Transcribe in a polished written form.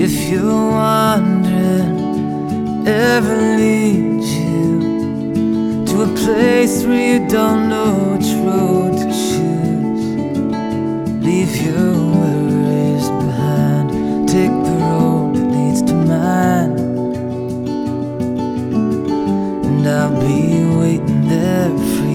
if you're wandering, ever lead you to a place where you don't know which road to choose. Leave your worries behind, take the road that leads to mine, and I'll be waiting there for